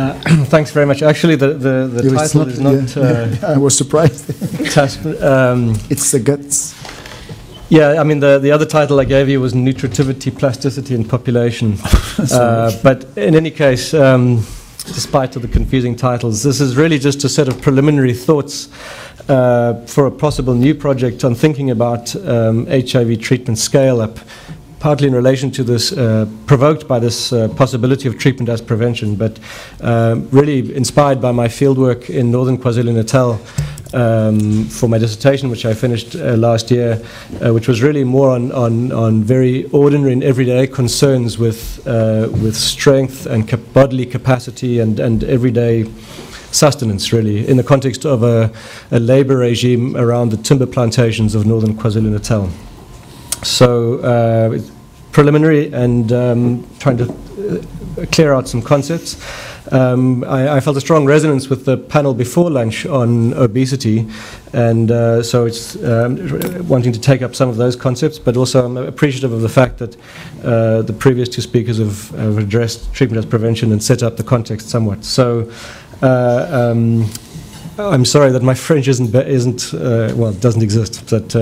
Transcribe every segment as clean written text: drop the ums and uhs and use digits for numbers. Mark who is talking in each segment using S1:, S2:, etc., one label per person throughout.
S1: Thanks very much. Actually, the title is not...
S2: I was surprised. It's the guts.
S1: Yeah, I mean, the other title I gave you was Nutritivity, Plasticity, and Population. But in any case, despite the confusing titles, this is really just a set of preliminary thoughts for a possible new project on thinking about HIV treatment scale-up, partly in relation to this, provoked by this possibility of treatment as prevention, but really inspired by my fieldwork in northern KwaZulu-Natal for my dissertation, which I finished last year, which was really more on very ordinary and everyday concerns with strength and bodily capacity and everyday sustenance, really, in the context of a labor regime around the timber plantations of northern KwaZulu-Natal. So preliminary and trying to clear out some concepts. I felt a strong resonance with the panel before lunch on obesity, and so it's wanting to take up some of those concepts, but also I'm appreciative of the fact that the previous two speakers have addressed treatment as prevention and set up the context somewhat. So I'm sorry that my French doesn't exist, but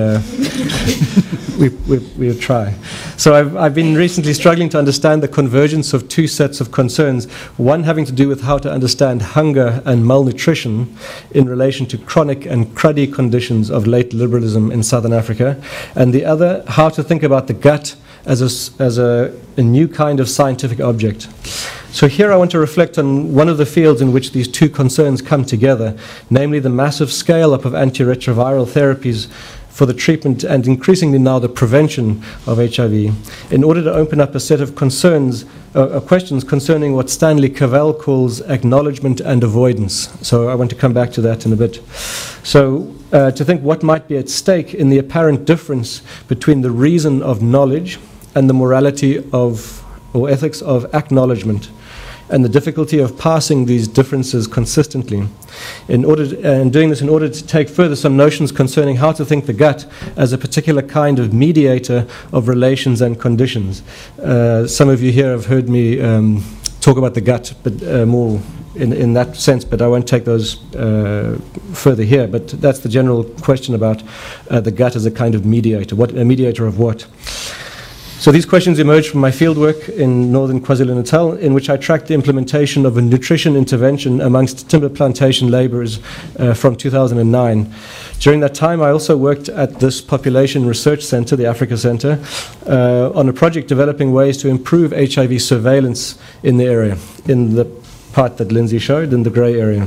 S1: we'll try. So I've been recently struggling to understand the convergence of two sets of concerns, one having to do with how to understand hunger and malnutrition in relation to chronic and cruddy conditions of late liberalism in Southern Africa, and the other, how to think about the gut as a new kind of scientific object. So here I want to reflect on one of the fields in which these two concerns come together, namely the massive scale-up of antiretroviral therapies for the treatment and increasingly now the prevention of HIV, in order to open up a set of concerns, questions concerning what Stanley Cavell calls acknowledgement and avoidance. So I want to come back to that in a bit. So to think what might be at stake in the apparent difference between the reason of knowledge and the morality of, or ethics of acknowledgement, and the difficulty of passing these differences consistently, and doing this in order to take further some notions concerning how to think the gut as a particular kind of mediator of relations and conditions. Some of you here have heard me talk about the gut, but more in that sense, but I won't take those further here. But that's the general question about the gut as a kind of mediator. A mediator of what? So these questions emerged from my fieldwork in northern KwaZulu-Natal, in which I tracked the implementation of a nutrition intervention amongst timber plantation laborers from 2009. During that time, I also worked at this Population Research Center, the Africa Center, on a project developing ways to improve HIV surveillance in the area, in the part that Lindsay showed, in the grey area.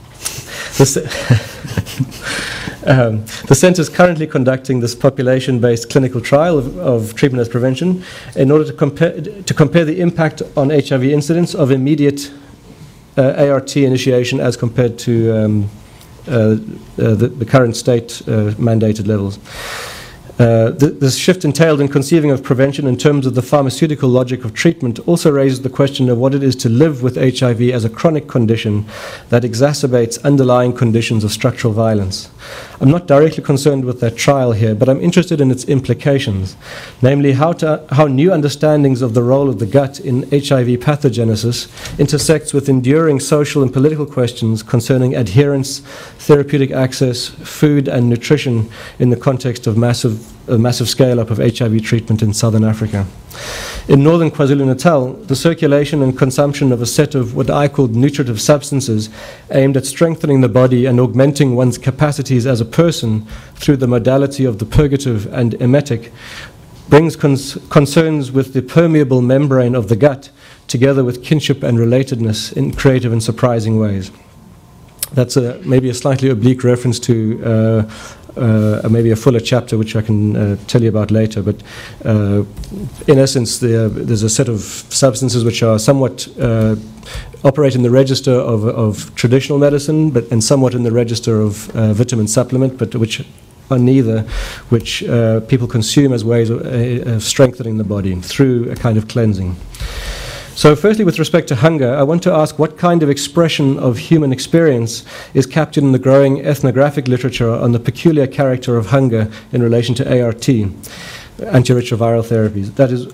S1: The Centre is currently conducting this population-based clinical trial of treatment as prevention in order to compare the impact on HIV incidence of immediate ART initiation as compared to the current state mandated levels. This shift entailed in conceiving of prevention in terms of the pharmaceutical logic of treatment also raises the question of what it is to live with HIV as a chronic condition that exacerbates underlying conditions of structural violence. I'm not directly concerned with that trial here, but I'm interested in its implications, namely how new understandings of the role of the gut in HIV pathogenesis intersects with enduring social and political questions concerning adherence, therapeutic access, food and nutrition in the context of a massive scale-up of HIV treatment in southern Africa. In northern KwaZulu-Natal, the circulation and consumption of a set of what I called nutritive substances aimed at strengthening the body and augmenting one's capacities as a person through the modality of the purgative and emetic brings concerns with the permeable membrane of the gut, together with kinship and relatedness in creative and surprising ways. That's maybe a slightly oblique reference to maybe a fuller chapter, which I can tell you about later. But in essence, there's a set of substances which are somewhat operate in the register of traditional medicine, and somewhat in the register of vitamin supplement, but which are neither, which people consume as ways of strengthening the body through a kind of cleansing. So firstly, with respect to hunger, I want to ask what kind of expression of human experience is captured in the growing ethnographic literature on the peculiar character of hunger in relation to ART, antiretroviral therapies. That is,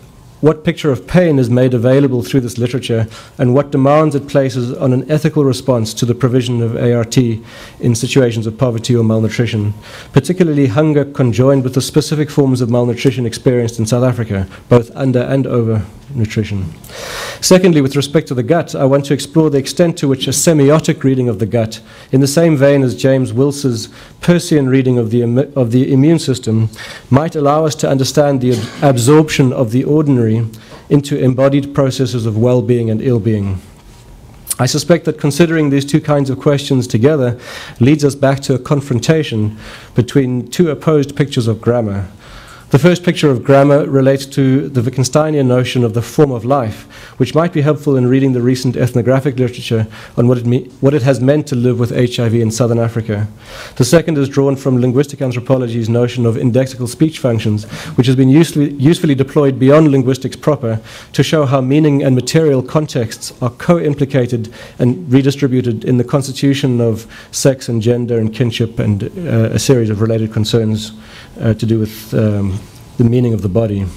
S1: what picture of pain is made available through this literature, and what demands it places on an ethical response to the provision of ART in situations of poverty or malnutrition, particularly hunger conjoined with the specific forms of malnutrition experienced in South Africa, both under and over nutrition. Secondly, with respect to the gut, I want to explore the extent to which a semiotic reading of the gut, in the same vein as James Wils's Peircean reading of the immune system, might allow us to understand the absorption of the ordinary into embodied processes of well-being and ill-being. I suspect that considering these two kinds of questions together leads us back to a confrontation between two opposed pictures of grammar. The first picture of grammar relates to the Wittgensteinian notion of the form of life, which might be helpful in reading the recent ethnographic literature on what it has meant to live with HIV in Southern Africa. The second is drawn from linguistic anthropology's notion of indexical speech functions, which has been usefully deployed beyond linguistics proper to show how meaning and material contexts are co-implicated and redistributed in the constitution of sex and gender and kinship and a series of related concerns to do with the meaning of the body.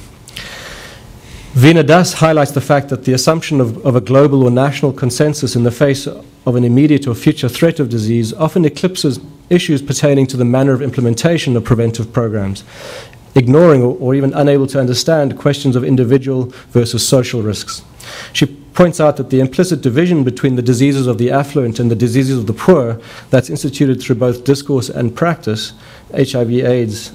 S1: Veena Das highlights the fact that the assumption of a global or national consensus in the face of an immediate or future threat of disease often eclipses issues pertaining to the manner of implementation of preventive programs, ignoring or even unable to understand questions of individual versus social risks. She points out that the implicit division between the diseases of the affluent and the diseases of the poor that's instituted through both discourse and practice, HIV/AIDS,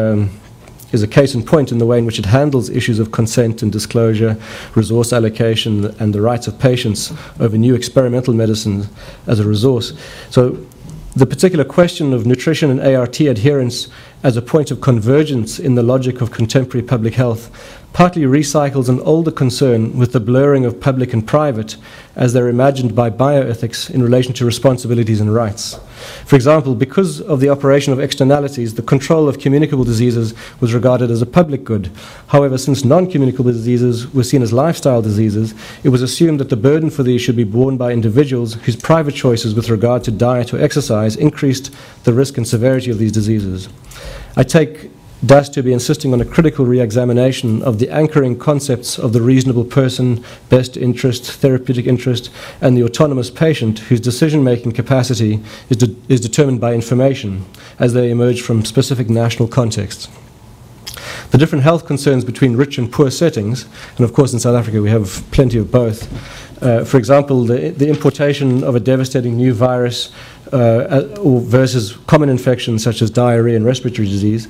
S1: is a case in point in the way in which it handles issues of consent and disclosure, resource allocation, and the rights of patients over new experimental medicines as a resource. So the particular question of nutrition and ART adherence as a point of convergence in the logic of contemporary public health partly recycles an older concern with the blurring of public and private as they're imagined by bioethics in relation to responsibilities and rights. For example, because of the operation of externalities, the control of communicable diseases was regarded as a public good. However, since non-communicable diseases were seen as lifestyle diseases, it was assumed that the burden for these should be borne by individuals whose private choices with regard to diet or exercise increased the risk and severity of these diseases. I take Das to be insisting on a critical re-examination of the anchoring concepts of the reasonable person, best interest, therapeutic interest, and the autonomous patient whose decision-making capacity is determined by information as they emerge from specific national contexts. The different health concerns between rich and poor settings, and of course in South Africa we have plenty of both. For example, the importation of a devastating new virus versus common infections such as diarrhea and respiratory disease.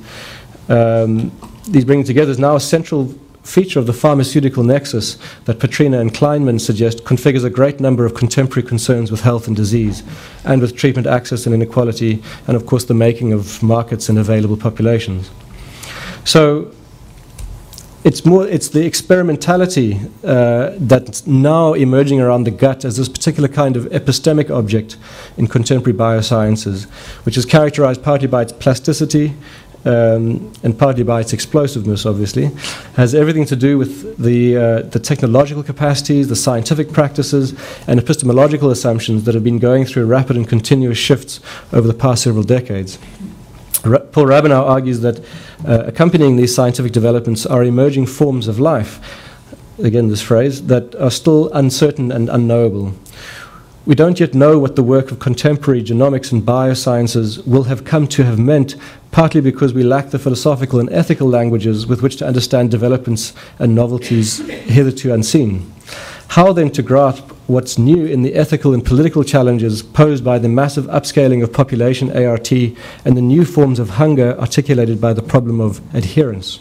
S1: These bringing together is now a central feature of the pharmaceutical nexus that Petrina and Kleinman suggest configures a great number of contemporary concerns with health and disease, and with treatment access and inequality, and of course the making of markets and available populations. So it's the experimentality that's now emerging around the gut as this particular kind of epistemic object in contemporary biosciences, which is characterized partly by its plasticity, and partly by its explosiveness, obviously, has everything to do with the technological capacities, the scientific practices, and epistemological assumptions that have been going through rapid and continuous shifts over the past several decades. Paul Rabinow argues that accompanying these scientific developments are emerging forms of life, again this phrase, that are still uncertain and unknowable. We don't yet know what the work of contemporary genomics and biosciences will have come to have meant, partly because we lack the philosophical and ethical languages with which to understand developments and novelties hitherto unseen. How then to grasp what's new in the ethical and political challenges posed by the massive upscaling of population ART and the new forms of hunger articulated by the problem of adherence?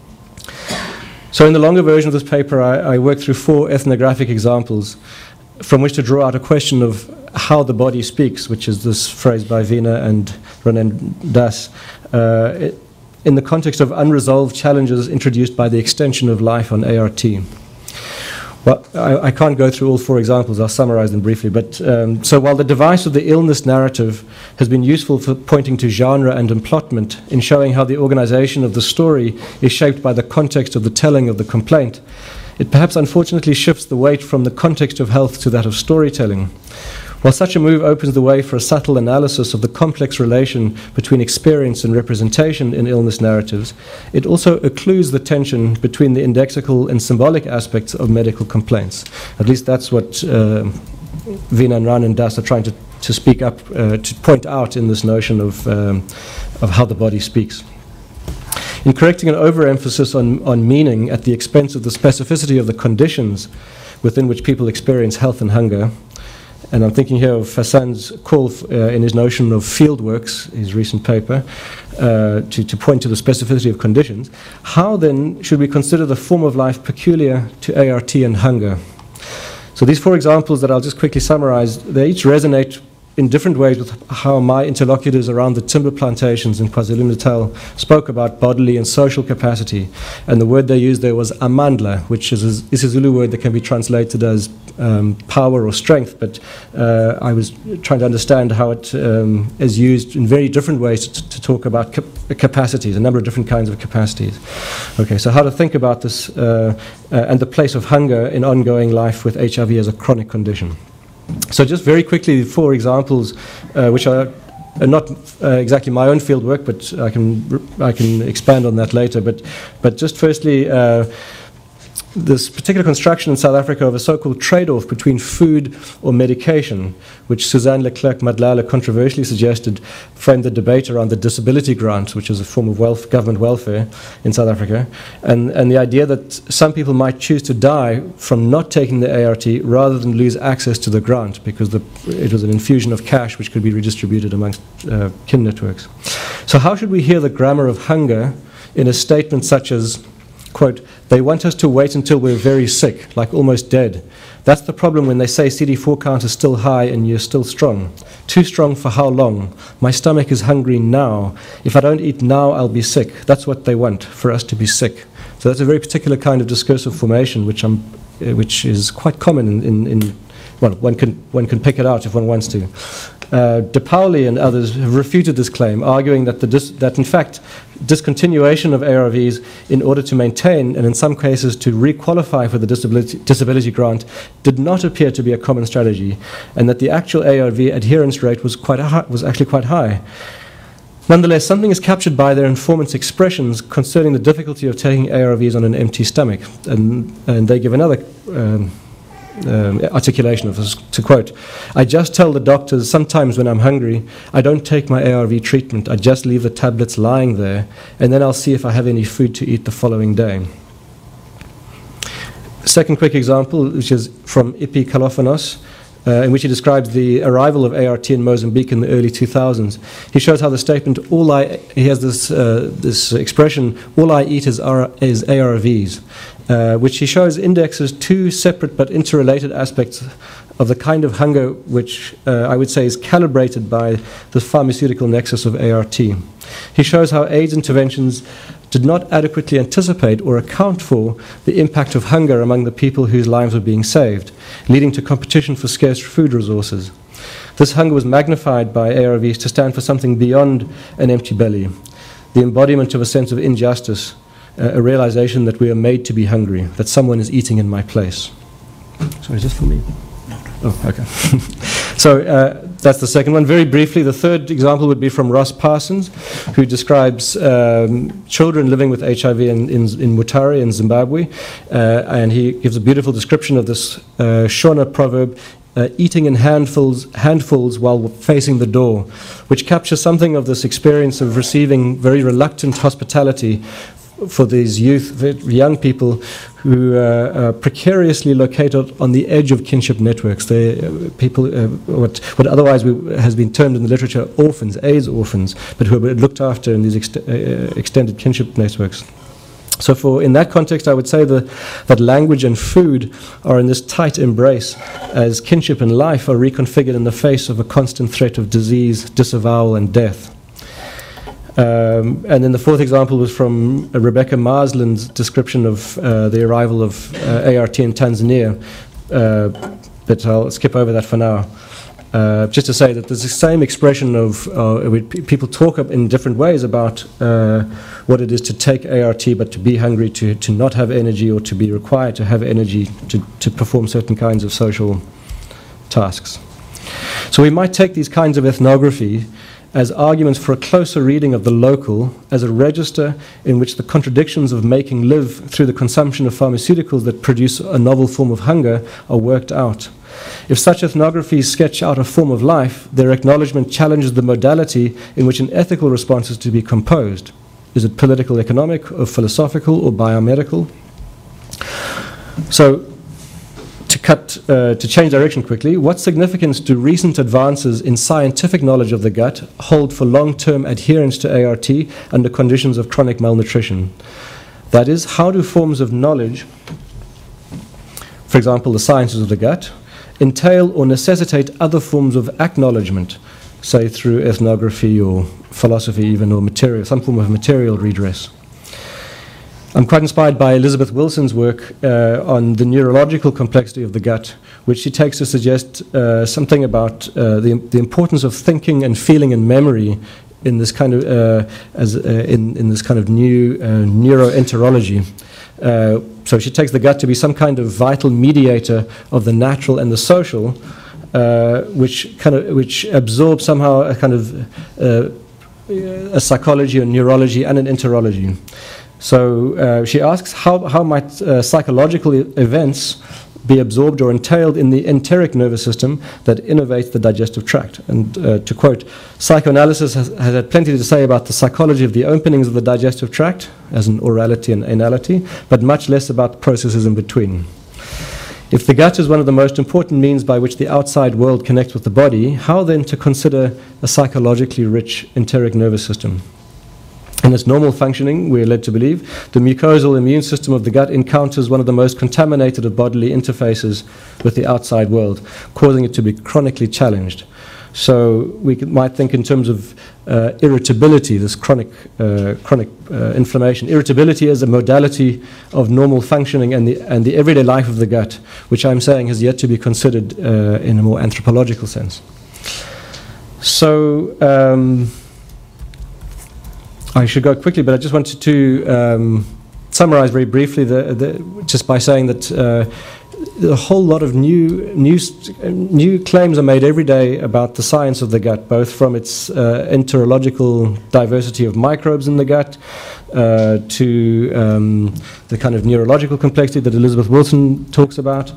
S1: So in the longer version of this paper, I worked through 4 ethnographic examples from which to draw out a question of how the body speaks, which is this phrase by Veena and René Das, in the context of unresolved challenges introduced by the extension of life on ART. Well, I can't go through all 4 examples, I'll summarize them briefly. But so while the device of the illness narrative has been useful for pointing to genre and emplotment in showing how the organization of the story is shaped by the context of the telling of the complaint, it perhaps unfortunately shifts the weight from the context of health to that of storytelling. While such a move opens the way for a subtle analysis of the complex relation between experience and representation in illness narratives, it also occludes the tension between the indexical and symbolic aspects of medical complaints. At least that's what Wiener, Ran, and Das are trying to speak up, to point out in this notion of how the body speaks. In correcting an overemphasis on meaning at the expense of the specificity of the conditions within which people experience health and hunger, and I'm thinking here of Hassan's call in his notion of fieldworks, his recent paper, to point to the specificity of conditions, how then should we consider the form of life peculiar to ART and hunger? So these 4 examples that I'll just quickly summarize, they each resonate in different ways with how my interlocutors around the timber plantations in KwaZulu-Natal spoke about bodily and social capacity. And the word they used there was amandla, which is a Zulu word that can be translated as power or strength, but I was trying to understand how it is used in very different ways to talk about capacities, a number of different kinds of capacities. Okay, so how to think about this and the place of hunger in ongoing life with HIV as a chronic condition. So just very quickly, 4 examples, which are not exactly my own field work, but I can expand on that later. But just firstly, this particular construction in South Africa of a so-called trade-off between food or medication, which Suzanne Leclerc-Madlala controversially suggested framed the debate around the disability grant, which is a form of government welfare in South Africa, and the idea that some people might choose to die from not taking the ART rather than lose access to the grant, because it was an infusion of cash which could be redistributed amongst kin networks. So how should we hear the grammar of hunger in a statement such as, quote, "They want us to wait until we're very sick, like almost dead. That's the problem when they say CD4 count is still high and you're still strong. Too strong for how long? My stomach is hungry now. If I don't eat now, I'll be sick." That's what they want, for us to be sick. So that's a very particular kind of discursive formation, which is quite common in well, one can pick it out if one wants to. De Pauli and others have refuted this claim, arguing that in fact discontinuation of ARVs in order to maintain and in some cases to re-qualify for the disability grant did not appear to be a common strategy, and that the actual ARV adherence rate was actually quite high. Nonetheless, something is captured by their informant's expressions concerning the difficulty of taking ARVs on an empty stomach, and they give another articulation of this, to quote, "I just tell the doctors sometimes when I'm hungry, I don't take my ARV treatment, I just leave the tablets lying there, and then I'll see if I have any food to eat the following day." Second quick example, which is from Ipi Kalofanos, in which he describes the arrival of ART in Mozambique in the early 2000s. He shows how the statement, he has this expression, "all I eat is ARVs," which he shows indexes 2 separate but interrelated aspects of the kind of hunger which I would say is calibrated by the pharmaceutical nexus of ART. He shows how AIDS interventions did not adequately anticipate or account for the impact of hunger among the people whose lives were being saved, leading to competition for scarce food resources. This hunger was magnified by ARVs to stand for something beyond an empty belly, the embodiment of a sense of injustice, a realization that we are made to be hungry, that someone is eating in my place. Sorry, is this for me? No. Oh, okay. So that's the second one. Very briefly, the third example would be from Ross Parsons, who describes children living with HIV in Mutare in Zimbabwe, and he gives a beautiful description of this Shona proverb, eating in handfuls while facing the door, which captures something of this experience of receiving very reluctant hospitality for these young people who are precariously located on the edge of kinship networks. They people, what otherwise has been termed in the literature orphans, AIDS orphans, but who are looked after in these extended kinship networks. So in that context, I would say that language and food are in this tight embrace as kinship and life are reconfigured in the face of a constant threat of disease, disavowal, and death. And then the fourth example was from Rebecca Marsland's description of the arrival of ART in Tanzania, but I'll skip over that for now. Just to say that there's the same expression of people talk in different ways about what it is to take ART but to be hungry, to not have energy, or to be required to have energy to perform certain kinds of social tasks. So we might take these kinds of ethnography as arguments for a closer reading of the local as a register in which the contradictions of making live through the consumption of pharmaceuticals that produce a novel form of hunger are worked out. If such ethnographies sketch out a form of life, their acknowledgement challenges the modality in which an ethical response is to be composed. Is it political, economic, or philosophical, or biomedical? So, to change direction quickly, what significance do recent advances in scientific knowledge of the gut hold for long-term adherence to ART under conditions of chronic malnutrition? That is, how do forms of knowledge, for example, the sciences of the gut, entail or necessitate other forms of acknowledgement, say through ethnography or philosophy even, or material, some form of material redress? I'm quite inspired by Elizabeth Wilson's work on the neurological complexity of the gut, which she takes to suggest something about the importance of thinking and feeling and memory in this kind of in this kind of new neuroenterology. So she takes the gut to be some kind of vital mediator of the natural and the social, which absorbs somehow a kind of a psychology, a neurology, and an enterology. So she asks, how might psychological events be absorbed or entailed in the enteric nervous system that innervates the digestive tract? And to quote, psychoanalysis has had plenty to say about the psychology of the openings of the digestive tract, as in orality and anality, but much less about the processes in between. If the gut is one of the most important means by which the outside world connects with the body, how then to consider a psychologically rich enteric nervous system? In its normal functioning, we are led to believe, the mucosal immune system of the gut encounters one of the most contaminated of bodily interfaces with the outside world, causing it to be chronically challenged. So we might think in terms of irritability, this chronic inflammation. Irritability is a modality of normal functioning and the everyday life of the gut, which I'm saying has yet to be considered in a more anthropological sense. So I should go quickly, but I just wanted to summarize very briefly just by saying that a whole lot of new claims are made every day about the science of the gut, both from its enterological diversity of microbes in the gut to the kind of neurological complexity that Elizabeth Wilson talks about.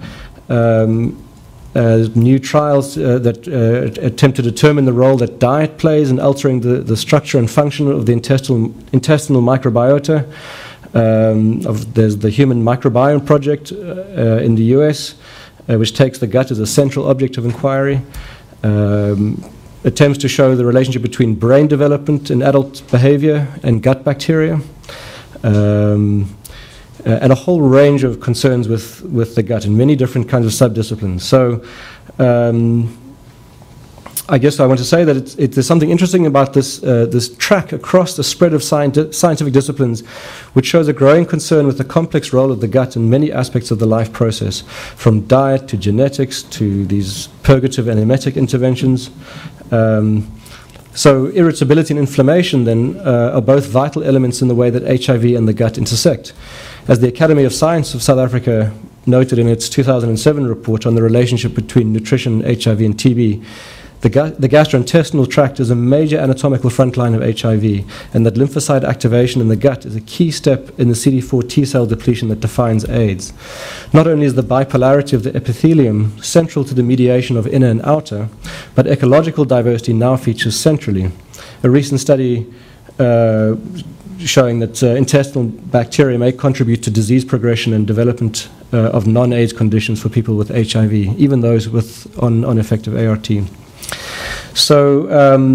S1: New trials that attempt to determine the role that diet plays in altering the structure and function of the intestinal microbiota. There's the Human Microbiome Project in the US, which takes the gut as a central object of inquiry. Attempts to show the relationship between brain development and adult behavior and gut bacteria. And a whole range of concerns with the gut in many different kinds of subdisciplines. So I guess I want to say that there's something interesting about this track across the spread of scientific disciplines, which shows a growing concern with the complex role of the gut in many aspects of the life process, from diet to genetics to these purgative and emetic interventions. So irritability and inflammation then are both vital elements in the way that HIV and the gut intersect. As the Academy of Science of South Africa noted in its 2007 report on the relationship between nutrition, HIV, and TB, the gastrointestinal tract is a major anatomical frontline of HIV, and that lymphocyte activation in the gut is a key step in the CD4 T-cell depletion that defines AIDS. Not only is the bipolarity of the epithelium central to the mediation of inner and outer, but ecological diversity now features centrally. A recent study showing that intestinal bacteria may contribute to disease progression and development of non-AIDS conditions for people with HIV, even those on effective ART. So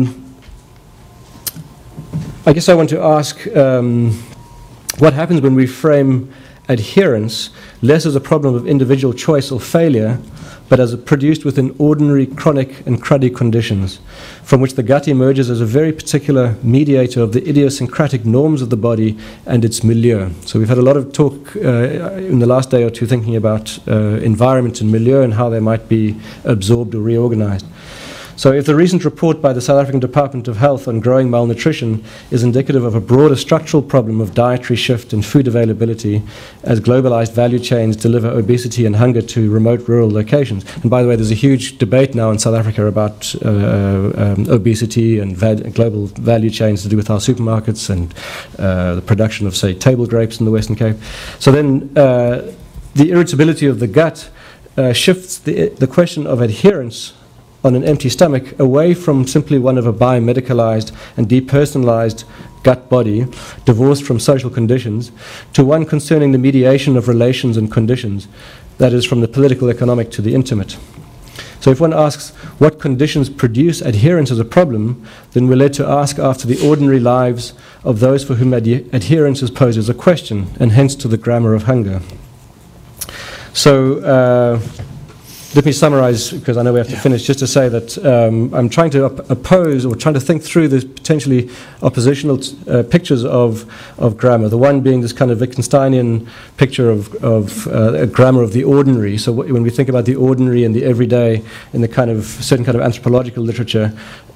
S1: I guess I want to ask what happens when we frame adherence less as a problem of individual choice or failure, but as produced within ordinary chronic and cruddy conditions, from which the gut emerges as a very particular mediator of the idiosyncratic norms of the body and its milieu. So we've had a lot of talk in the last day or two thinking about environment and milieu and how they might be absorbed or reorganized. So if the recent report by the South African Department of Health on growing malnutrition is indicative of a broader structural problem of dietary shift in food availability as globalized value chains deliver obesity and hunger to remote rural locations. And by the way, there's a huge debate now in South Africa about obesity and global value chains to do with our supermarkets and the production of, say, table grapes in the Western Cape. So then the irritability of the gut shifts the question of adherence on an empty stomach away from simply one of a biomedicalized and depersonalized gut body, divorced from social conditions, to one concerning the mediation of relations and conditions, that is, from the political, economic to the intimate. So if one asks what conditions produce adherence as a problem, then we're led to ask after the ordinary lives of those for whom adherence is posed as a question, and hence to the grammar of hunger. So let me summarize, because I know we have to finish, just to say that I'm trying to oppose or trying to think through the potentially oppositional pictures of grammar. The one being this kind of Wittgensteinian picture of a grammar of the ordinary. So when we think about the ordinary and the everyday in the kind of certain kind of anthropological literature,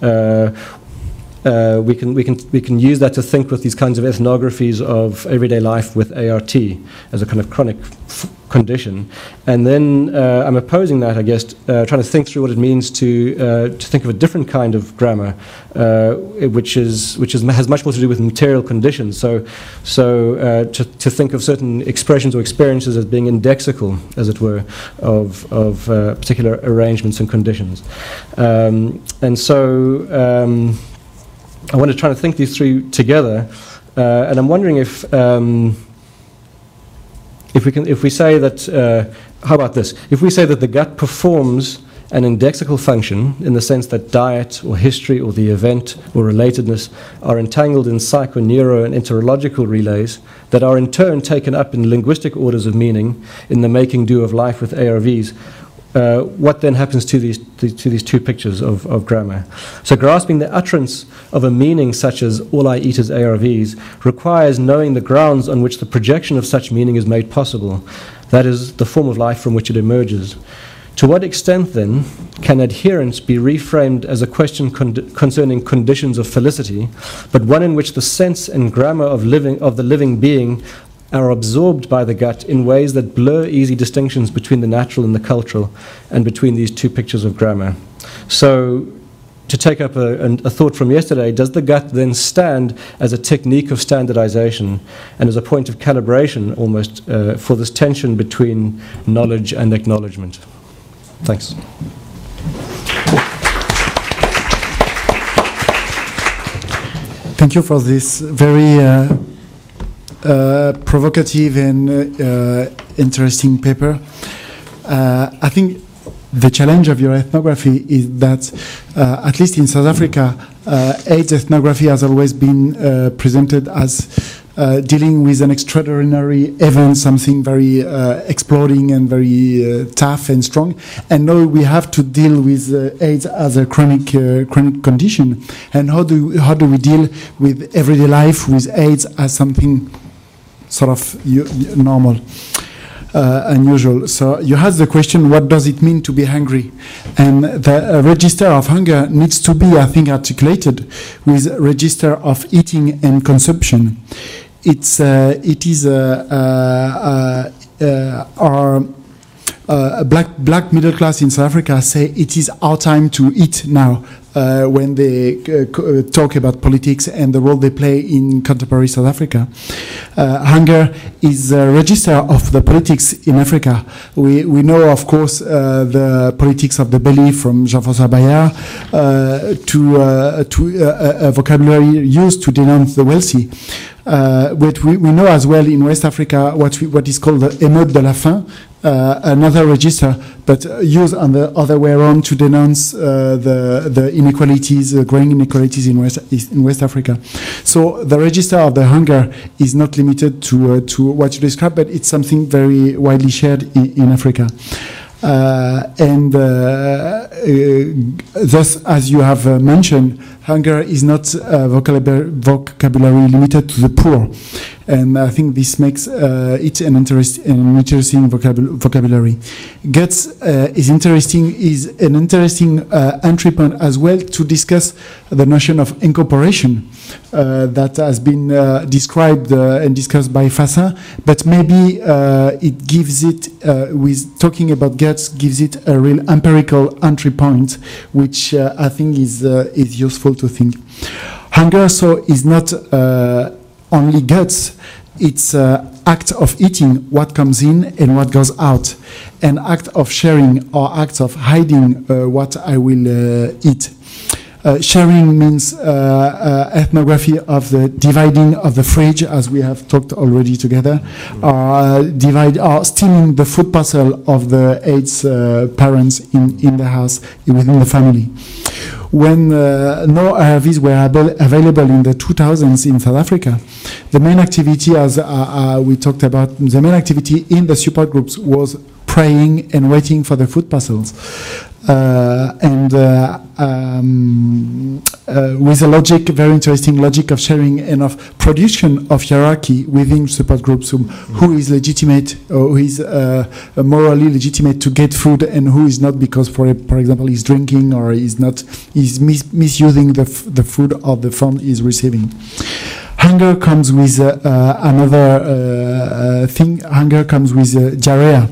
S1: we can use that to think with these kinds of ethnographies of everyday life with ART as a kind of chronic condition. And then I'm opposing that, I guess, trying to think through what it means to think of a different kind of grammar, which has much more to do with material conditions. So to think of certain expressions or experiences as being indexical, as it were, of particular arrangements and conditions. And so I want to try to think these three together, and I'm wondering if we say that, how about this? If we say that the gut performs an indexical function in the sense that diet or history or the event or relatedness are entangled in psycho, neuro, and enterological relays that are in turn taken up in linguistic orders of meaning in the making do of life with ARVs, what then happens to these two pictures of grammar? So grasping the utterance of a meaning such as all I eat is ARVs requires knowing the grounds on which the projection of such meaning is made possible, that is, the form of life from which it emerges. To what extent, then, can adherence be reframed as a question concerning conditions of felicity, but one in which the sense and grammar of the living being are absorbed by the gut in ways that blur easy distinctions between the natural and the cultural, and between these two pictures of grammar? So, to take up a thought from yesterday, does the gut then stand as a technique of standardization and as a point of calibration almost for this tension between knowledge and acknowledgement? Thanks.
S2: Thank you for this very provocative and interesting paper. I think the challenge of your ethnography is that, at least in South Africa, AIDS ethnography has always been presented as dealing with an extraordinary event, something very exploding and very tough and strong. And now we have to deal with AIDS as a chronic condition. And how do we deal with everyday life with AIDS as something sort of normal, unusual? So you ask the question, what does it mean to be hungry? And the register of hunger needs to be, I think, articulated with register of eating and consumption. It is our black middle class in South Africa say it is our time to eat now, when they talk about politics and the role they play in contemporary South Africa. Hunger is a register of the politics in Africa. We know, of course, the politics of the belly from Jean-François Bayard to a vocabulary used to denounce the wealthy. But we know as well in West Africa what is called the émeute de la faim, another register, but used on the other way around to denounce the inequalities, growing inequalities in West Africa. So the register of the hunger is not limited to what you described, but it's something very widely shared in Africa. And thus, as you have mentioned, hunger is not vocabulary limited to the poor. And I think this makes it an interesting vocabulary. Guts is an interesting entry point as well to discuss the notion of incorporation that has been described and discussed by Fassin, but maybe it gives it, with talking about guts, gives it a real empirical entry point, which I think is useful to think. Hunger, so, is not only guts, it's act of eating what comes in and what goes out, an act of sharing or act of hiding what I will eat. Sharing means ethnography of the dividing of the fridge, as we have talked already together, stealing the food parcel of the 8 parents in the house, within the family. When no ARVs were available in the 2000s in South Africa, the main activity, as we talked about, the main activity in the support groups was praying and waiting for the food parcels. With a logic, very interesting logic of sharing and of production of hierarchy within support groups, who is legitimate or who is morally legitimate to get food and who is not, because, for example, he's drinking or is misusing the food or the fund he's receiving. Hunger comes with another thing. Hunger comes with diarrhea.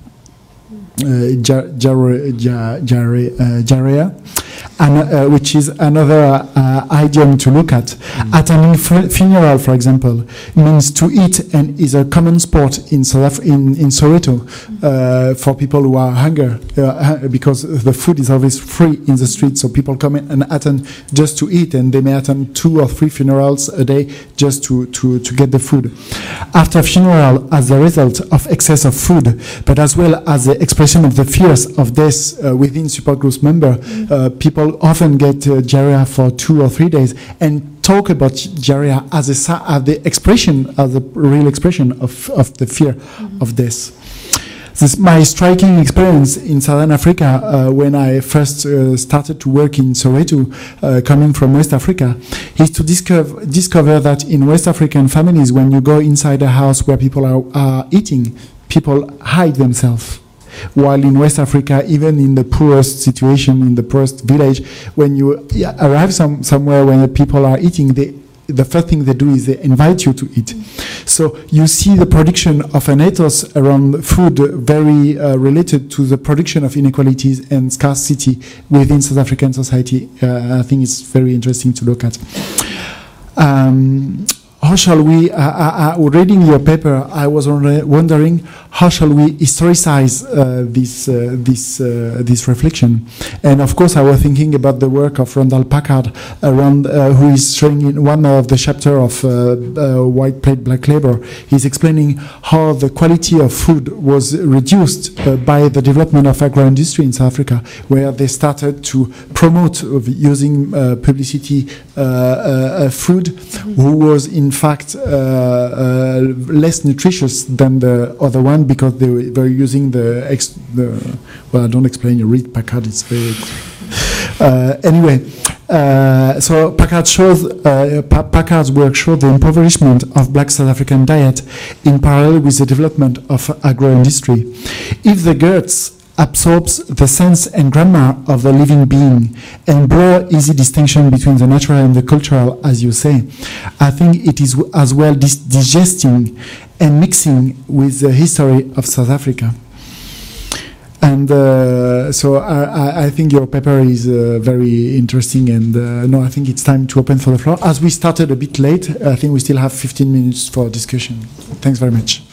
S2: Diarrhea, and which is another idiom to look at. Attending funeral, for example, means to eat, and is a common sport in Soweto for people who are hunger, because the food is always free in the street, so people come in and attend just to eat, and they may attend 2 or 3 funerals a day just to get the food. After funeral, as a result of excess of food, but as well as the expression of the fears of death within support groups member, people often get diarrhea for 2 or 3 days, and talk about diarrhea as the expression, as a real expression of the fear of death. This my striking experience in Southern Africa when I first started to work in Soweto, coming from West Africa, is to discover that in West African families, when you go inside a house where people are eating, people hide themselves. While in West Africa, even in the poorest situation, in the poorest village, when you arrive somewhere where the people are eating, the first thing they do is they invite you to eat. So you see the production of an ethos around food very related to the production of inequalities and scarcity within South African society. I think it's very interesting to look at. How shall we, reading your paper, I was wondering, how shall we historicize this reflection? And of course, I was thinking about the work of Randall Packard, who is showing in one of the chapter of White Plate Black Labor. He's explaining how the quality of food was reduced by the development of agro-industry in South Africa, where they started to promote using publicity food, who was in fact less nutritious than the other one, because they were using well, I don't explain, you read Packard, it's very anyway, so Packard's work showed the impoverishment of black South African diet in parallel with the development of agro-industry. If the GERDS absorbs the sense and grammar of the living being and blur easy distinction between the natural and the cultural, as you say, I think it is as well digesting and mixing with the history of South Africa. And so I think your paper is very interesting, and no, I think it's time to open for the floor. As we started a bit late, I think we still have 15 minutes for discussion. Thanks very much.